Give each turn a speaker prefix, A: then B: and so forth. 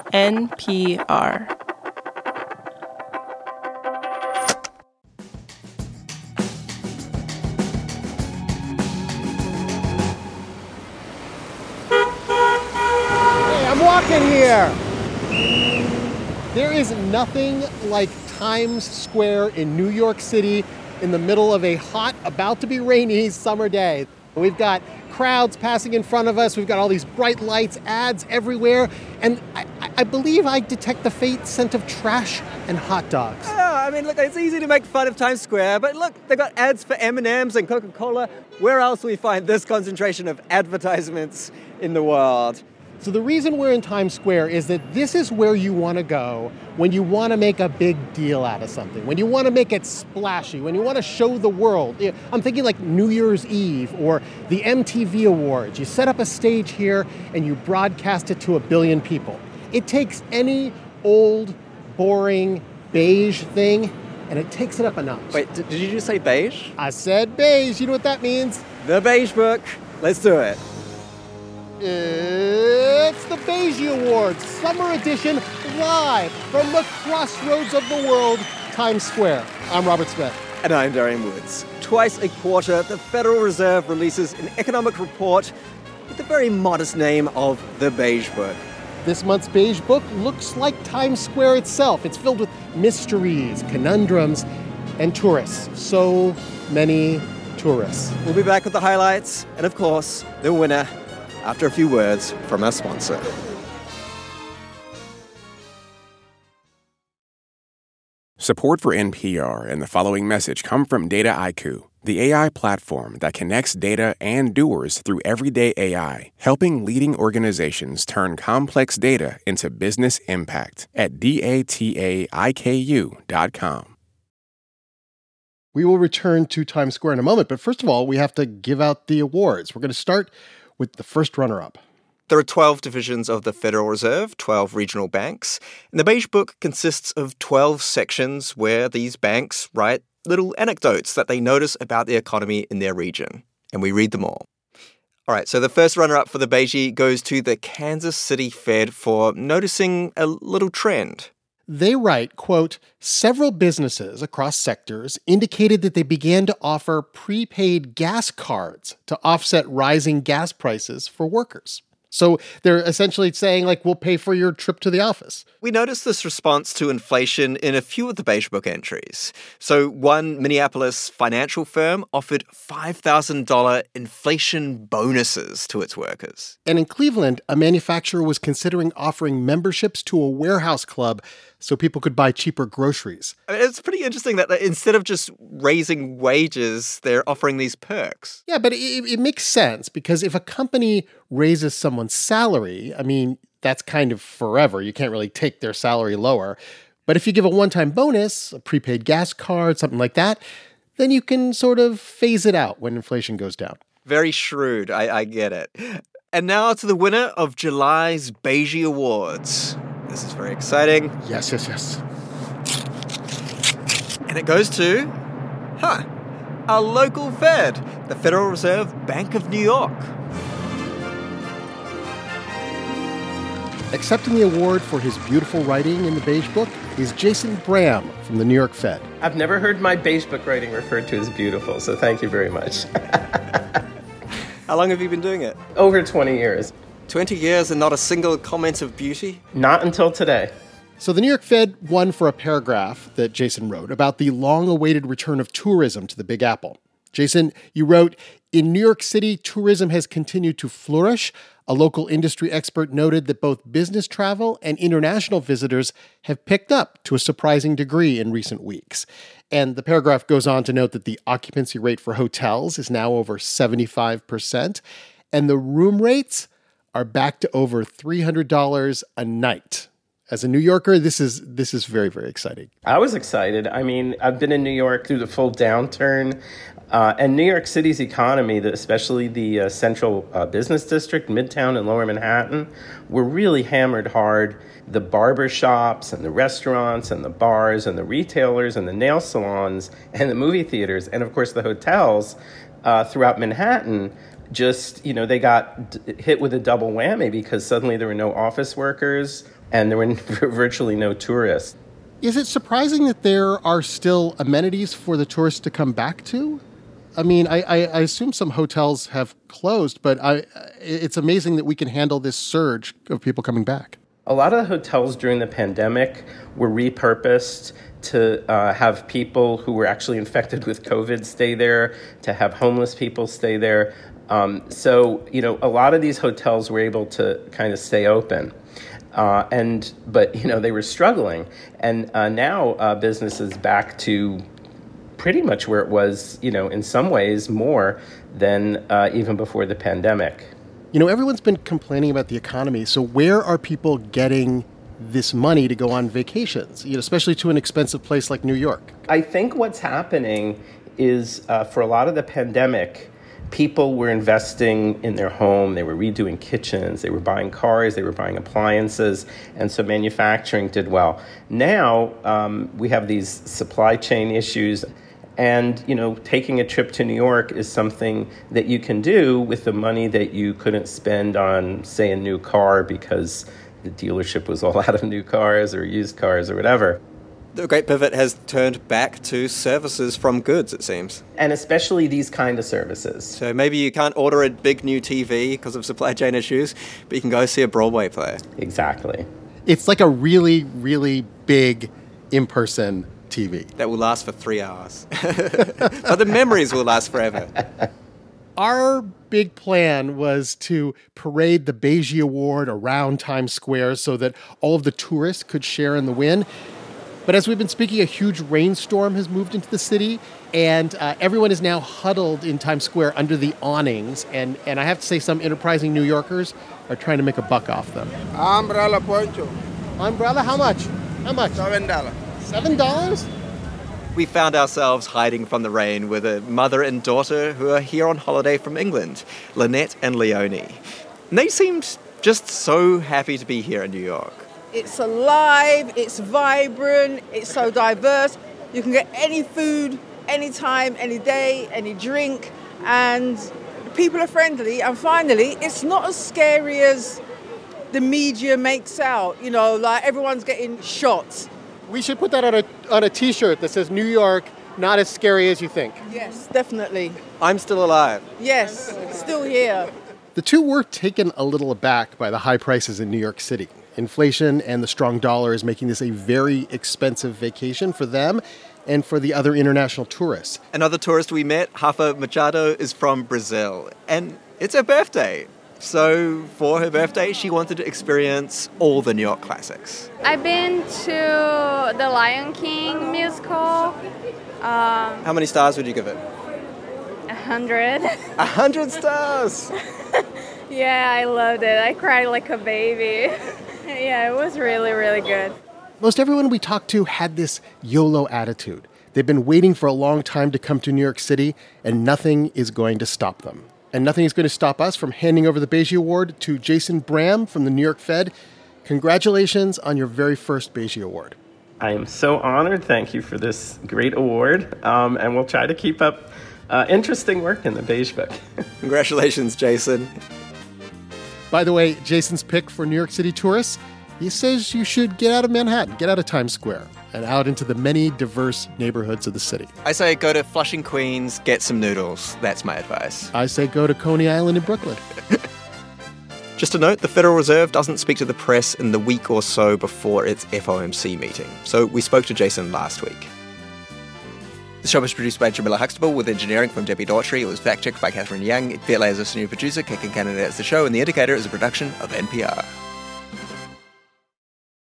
A: NPR.
B: Hey, I'm walking here. There is nothing like Times Square in New York City in the middle of a hot, about to be rainy summer day. We've got crowds passing in front of us. We've got all these bright lights, ads everywhere. And I believe I detect the faint scent of trash and hot dogs.
C: Yeah, I mean, look, it's easy to make fun of Times Square, but look, they've got ads for M&Ms and Coca-Cola. Where else will we find this concentration of advertisements in the world?
B: So the reason we're in Times Square is that this is where you want to go when you want to make a big deal out of something, when you want to make it splashy, when you want to show the world. I'm thinking like New Year's Eve or the MTV Awards. You set up a stage here and you broadcast it to 1 billion people. It takes any old, boring, beige thing and it takes it up a notch.
C: Wait, did you just say beige?
B: I said beige. You know what that means?
C: The Beige Book. Let's do it.
B: It's the Beige Awards, Summer Edition, live from the crossroads of the world, Times Square. I'm Robert Smith.
C: And I'm Darian Woods. Twice a quarter, the Federal Reserve releases an economic report with the very modest name of the Beige Book.
B: This month's Beige Book looks like Times Square itself. It's filled with mysteries, conundrums, and tourists. So many tourists.
C: We'll be back with the highlights and, of course, the winner after a few words from our sponsor.
D: Support for NPR and the following message come from Dataiku, the AI platform that connects data and doers through everyday AI, helping leading organizations turn complex data into business impact at dataiku.com.
B: We will return to Times Square in a moment, but first of all, we have to give out the awards. We're going to start with the first runner-up.
C: There are 12 divisions of the Federal Reserve, 12 regional banks, and the Beige Book consists of 12 sections where these banks write little anecdotes that they notice about the economy in their region, and we read them all. All right, so the first runner-up for the Beige goes to the Kansas City Fed for noticing a little trend.
B: They write, quote, several businesses across sectors indicated that they began to offer prepaid gas cards to offset rising gas prices for workers. So they're essentially saying, like, we'll pay for your trip to the office.
C: We noticed this response to inflation in a few of the Beige Book entries. So one Minneapolis financial firm offered $5,000 inflation bonuses to its workers.
B: And in Cleveland, a manufacturer was considering offering memberships to a warehouse club so people could buy cheaper groceries.
C: I mean, it's pretty interesting that instead of just raising wages, they're offering these perks.
B: Yeah, but it makes sense because if a company raises someone's salary, I mean, that's kind of forever. You can't really take their salary lower. But if you give a one-time bonus, a prepaid gas card, something like that, then you can sort of phase it out when inflation goes down.
C: Very shrewd. I get it. And now to the winner of July's Beige Awards. This is very exciting.
B: Yes.
C: And it goes to, our local Fed, the Federal Reserve Bank of New York.
B: Accepting the award for his beautiful writing in the Beige Book is Jason Bram from the New York Fed.
E: I've never heard my Beige Book writing referred to as beautiful, so thank you very much.
C: How long have you been doing it?
E: Over 20 years.
C: 20 years and not a single comment of beauty?
E: Not until today.
B: So the New York Fed won for a paragraph that Jason wrote about the long-awaited return of tourism to the Big Apple. Jason, you wrote, in New York City, tourism has continued to flourish. A local industry expert noted that both business travel and international visitors have picked up to a surprising degree in recent weeks. And the paragraph goes on to note that the occupancy rate for hotels is now over 75%, and the room rates are back to over $300 a night. As a New Yorker, this is very, very exciting.
E: I was excited. I mean, I've been in New York through the full downturn. And New York City's economy, especially the central business district, Midtown and Lower Manhattan, were really hammered hard. The barber shops and the restaurants and the bars and the retailers and the nail salons and the movie theaters and, of course, the hotels throughout Manhattan just, they got hit with a double whammy because suddenly there were no office workers and there were virtually no tourists.
B: Is it surprising that there are still amenities for the tourists to come back to? I mean, I assume some hotels have closed, but it's amazing that we can handle this surge of people coming back.
E: A lot of the hotels during the pandemic were repurposed to have people who were actually infected with COVID stay there, to have homeless people stay there. So, a lot of these hotels were able to kind of stay open. But they were struggling. And now business is back to pretty much where it was, in some ways more than even before the pandemic.
B: Everyone's been complaining about the economy. So where are people getting this money to go on vacations, especially to an expensive place like New York?
E: I think what's happening is for a lot of the pandemic, people were investing in their home. They were redoing kitchens. They were buying cars. They were buying appliances. And so manufacturing did well. Now we have these supply chain issues. And, taking a trip to New York is something that you can do with the money that you couldn't spend on, say, a new car because the dealership was all out of new cars or used cars or whatever.
C: The great pivot has turned back to services from goods, it seems.
E: And especially these kind of services.
C: So maybe you can't order a big new TV because of supply chain issues, but you can go see a Broadway play.
E: Exactly.
B: It's like a really, really big in-person TV.
C: That will last for 3 hours. But the memories will last forever.
B: Our big plan was to parade the Beige Award around Times Square so that all of the tourists could share in the win. But as we've been speaking, a huge rainstorm has moved into the city, and everyone is now huddled in Times Square under the awnings. And I have to say, some enterprising New Yorkers are trying to make a buck off them.
A: Umbrella poncho.
B: Umbrella? How much? How much?
A: $7.
B: $7?
C: We found ourselves hiding from the rain with a mother and daughter who are here on holiday from England, Lynette and Leonie. And they seemed just so happy to be here in New York.
F: It's alive, it's vibrant, it's so diverse. You can get any food, anytime, any day, any drink, and people are friendly. And finally, it's not as scary as the media makes out. Like everyone's getting shot.
B: We should put that on a T-shirt that says New York, not as scary as you think.
F: Yes, definitely.
C: I'm still alive.
F: Yes, still here.
B: The two were taken a little aback by the high prices in New York City. Inflation and the strong dollar is making this a very expensive vacation for them and for the other international tourists.
C: Another tourist we met, Rafa Machado, is from Brazil, and it's her birthday. So for her birthday, she wanted to experience all the New York classics.
G: I've been to the Lion King musical.
C: How many stars would you give it?
G: 100.
C: 100 stars!
G: Yeah, I loved it. I cried like a baby. Yeah, it was really, really good.
B: Most everyone we talked to had this YOLO attitude. They've been waiting for a long time to come to New York City, and nothing is going to stop them. And nothing is going to stop us from handing over the Beige Award to Jason Bram from the New York Fed. Congratulations on your very first Beige Award.
E: I am so honored. Thank you for this great award. And we'll try to keep up interesting work in the Beige Book.
C: Congratulations, Jason.
B: By the way, Jason's pick for New York City tourists, he says you should get out of Manhattan, get out of Times Square, and out into the many diverse neighborhoods of the city.
C: I say go to Flushing, Queens, get some noodles. That's my advice.
B: I say go to Coney Island in Brooklyn.
C: Just a note, the Federal Reserve doesn't speak to the press in the week or so before its FOMC meeting. So we spoke to Jason last week. The show was produced by Jamila Huxtable with engineering from Debbie Daughtry. It was fact-checked by Catherine Young. Viet Le is a senior producer. Kicking Canada is the show, and The Indicator is a production of NPR.